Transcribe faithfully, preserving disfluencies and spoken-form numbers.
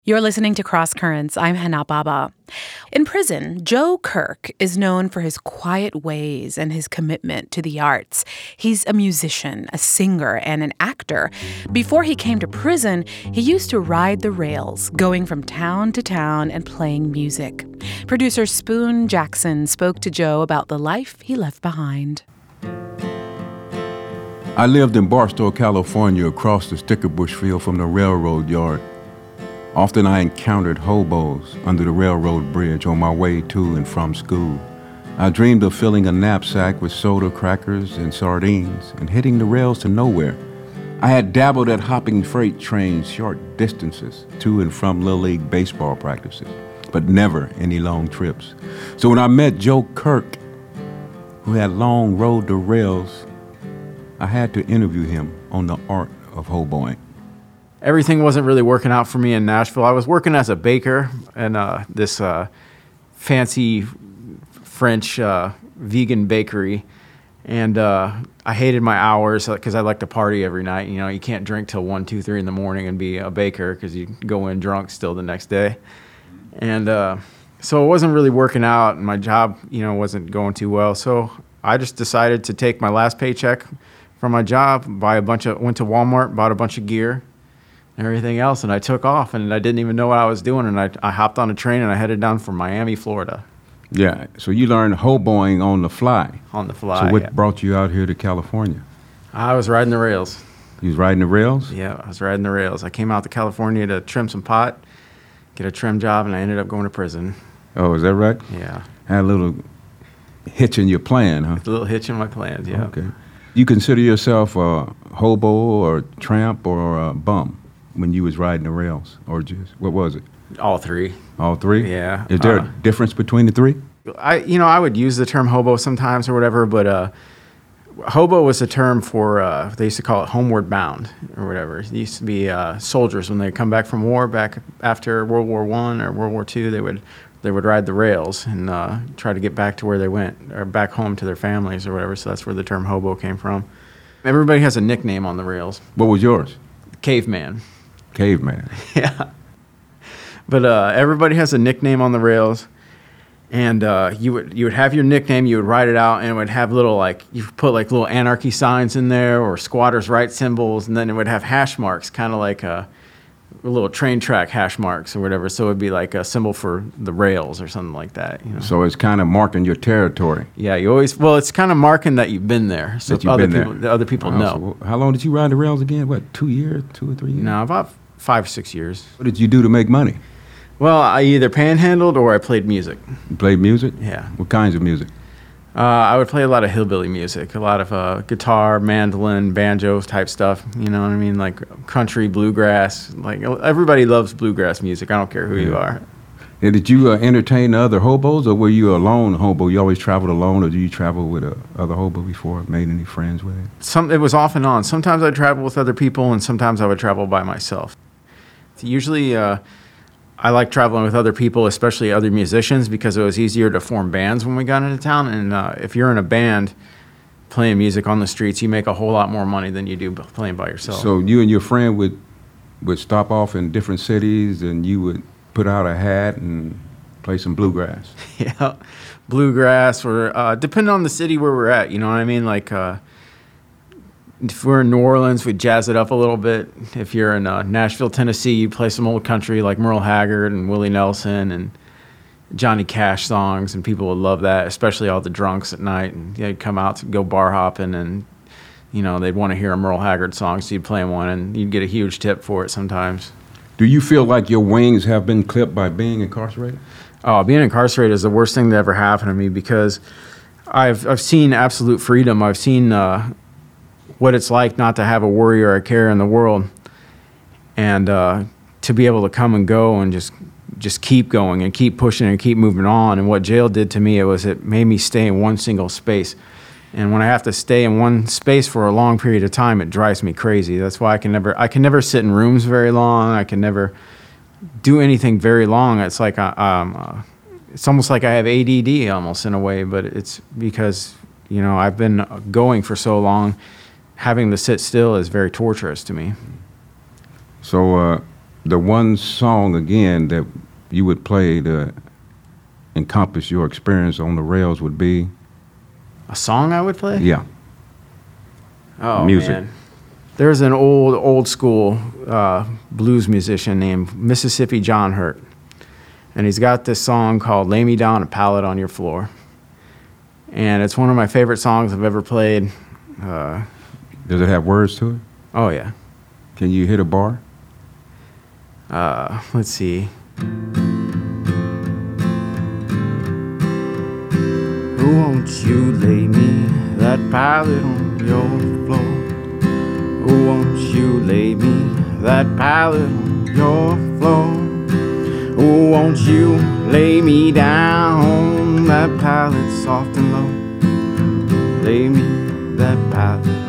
You're listening to Cross Currents. I'm Hana Baba. In prison, Joe Kirk is known for his quiet ways and his commitment to the arts. He's a musician, a singer, and an actor. Before he came to prison, he used to ride the rails, going from town to town and playing music. Producer Spoon Jackson spoke to Joe about the life he left behind. I lived in Barstow, California, across the Stickerbush field from the railroad yard. Often I encountered hobos under the railroad bridge on my way to and from school. I dreamed of filling a knapsack with soda, crackers, and sardines and hitting the rails to nowhere. I had dabbled at hopping freight trains short distances to and from Little League baseball practices, but never any long trips. So when I met Joe Kirk, who had long rode the rails, I had to interview him on the art of hoboing. Everything wasn't really working out for me in Nashville. I was working as a baker in uh, this uh, fancy French uh, vegan bakery, and uh, I hated my hours because I like to party every night. You know, you can't drink till one, two, three in the morning and be a baker because you go in drunk still the next day. And uh, so it wasn't really working out, and my job, you know, wasn't going too well. So I just decided to take my last paycheck from my job, buy a bunch of, went to Walmart, bought a bunch of gear, and everything else, and I took off, and I didn't even know what I was doing, and I, I hopped on a train, and I headed down for Miami, Florida. Yeah, so you learned hoboing on the fly. On the fly, So what yeah. brought you out here to California? I was riding the rails. You was riding the rails? Yeah, I was riding the rails. I came out to California to trim some pot, get a trim job, and I ended up going to prison. Oh, is that right? Yeah. Had a little hitch in your plan, huh? A little hitch in my plans, yeah. Okay. You consider yourself a hobo or tramp or a bum when you was riding the rails, or just, what was it? All three. All three? Yeah. Is there uh, a difference between the three? I, you know, I would use the term hobo sometimes or whatever, but uh, hobo was a term for, uh, they used to call it homeward bound or whatever. It used to be uh, soldiers when they come back from war, back after World War One or World War Two, they would they would ride the rails and uh, try to get back to where they went or back home to their families or whatever. So that's where the term hobo came from. Everybody has a nickname on the rails. What was yours? Caveman. Caveman. Yeah. But uh, everybody has a nickname on the rails. And uh, you would you would have your nickname, you would write it out, and it would have little, like, you put like little anarchy signs in there or squatters' rights symbols, and then it would have hash marks, kind of like a, a little train track hash marks or whatever. So it would be like a symbol for the rails or something like that. You know? So it's kind of marking your territory. Yeah, you always, well, it's kind of marking that you've been there, so That you've other been people, there. the other people Wow, know. so how long did you ride the rails again? What, two years, two or three years? No, about five or six years. What did you do to make money? Well, I either panhandled or I played music. You played music? Yeah. What kinds of music? Uh, I would play a lot of hillbilly music, a lot of uh, guitar, mandolin, banjo type stuff. You know what I mean? Like country, bluegrass. Like everybody loves bluegrass music. I don't care who you are. And did you uh, entertain other hobos, or were you a lone hobo? You always traveled alone, or did you travel with uh, other hobo before? Made any friends with it? Some, it was off and on. Sometimes I'd travel with other people, and sometimes I would travel by myself. Usually, uh, I like traveling with other people, especially other musicians, because it was easier to form bands when we got into town. And uh, if you're in a band playing music on the streets, you make a whole lot more money than you do playing by yourself. So you and your friend would would stop off in different cities, and you would put out a hat and play some bluegrass. Yeah, bluegrass, or uh, depending on the city where we're at, you know what I mean? Like, uh, if we're in New Orleans, we jazz it up a little bit. If you're in uh, Nashville, Tennessee, you play some old country like Merle Haggard and Willie Nelson and Johnny Cash songs, and people would love that, especially all the drunks at night. And they'd come out to go bar hopping, and you know they'd want to hear a Merle Haggard song, so you'd play one, and you'd get a huge tip for it sometimes. Do you feel like your wings have been clipped by being incarcerated? Oh, being incarcerated is the worst thing that ever happened to me, because I've I've seen absolute freedom. I've seen uh, what it's like not to have a worry or a care in the world, and uh, to be able to come and go and just just keep going and keep pushing and keep moving on. And what jail did to me, it was it made me stay in one single space. And when I have to stay in one space for a long period of time, it drives me crazy. That's why I can never I can never sit in rooms very long. I can never do anything very long. It's like I, um, uh, it's almost like I have A D D almost in a way, but it's because, you know, I've been going for so long. Having to sit still is very torturous to me. So uh, the one song again that you would play to encompass your experience on the rails would be? A song I would play? Yeah. Oh, music. Man. There's an old, old school uh, blues musician named Mississippi John Hurt. And he's got this song called Lay Me Down a Pallet on Your Floor. And it's one of my favorite songs I've ever played. Uh, Does it have words to it? oh, yeah. Can you hit a bar? Uh, let's see. Won't you lay me that pallet on your floor? Won't you lay me that pallet on your floor? Won't you lay me down that pallet soft and low? Lay me that pallet